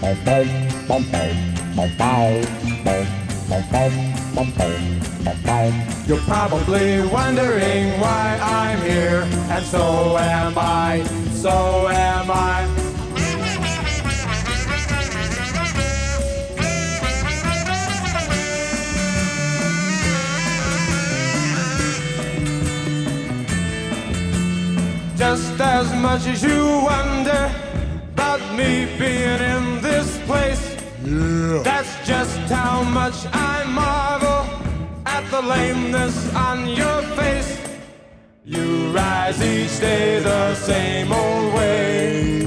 You're probably wondering why I'm here, and so am I, so am I. Just as much as you wonder about me being in this place, yeah, that's just how much I marvel at the lameness on your face. You rise each day the same old way,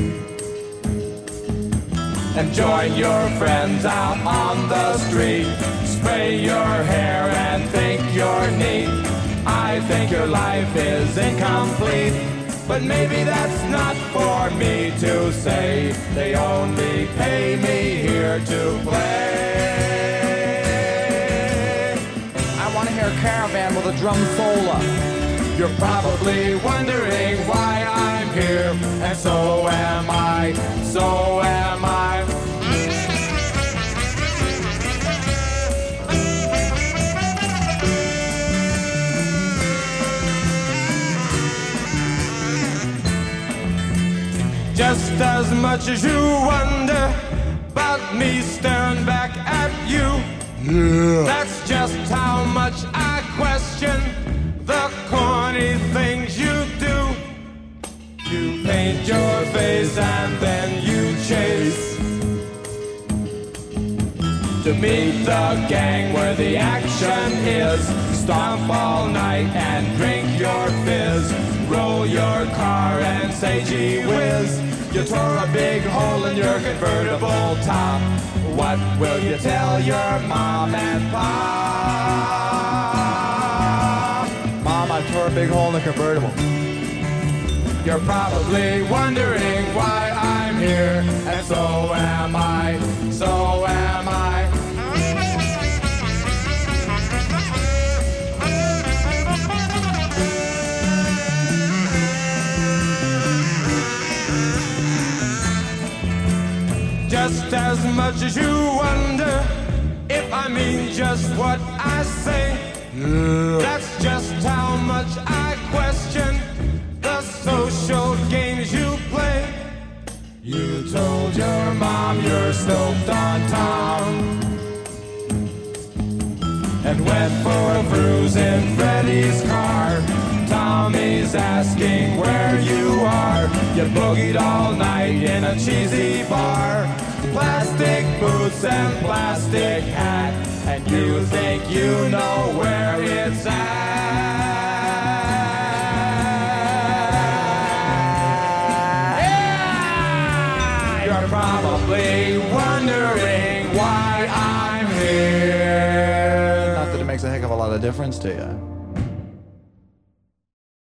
and join your friends out on the street. Spray your hair and think you're neat. I think your life is incomplete, but maybe that's not for me to say. They only pay me here to play. I want to hear a Caravan with a drum solo. You're probably wondering why I'm here, and so am I, so am I. Just as much as you wonder about me staring back at you, yeah, that's just how much I question the corny things you do. You paint your face and then you chase to meet the gang where the action is. Stomp all night and drink your fizz. Roll your car and say gee whiz. You tore a big hole in your convertible top. What will you tell your mom and pop? Mom, I tore a big hole in the convertible. You're probably wondering why I'm here, and so am I, so am I. Just as much as you wonder if I mean just what I say, yeah, that's just how much I question the social games you play. You told your mom you're stoked on Tom, and went for a cruise in Freddie's car. Tommy's asking where you are. You boogied all night in a cheesy bar. Plastic boots and plastic hat, and you think you know where it's at. Yeah! You're probably wondering why I'm here. Not that it makes a heck of a lot of difference to you.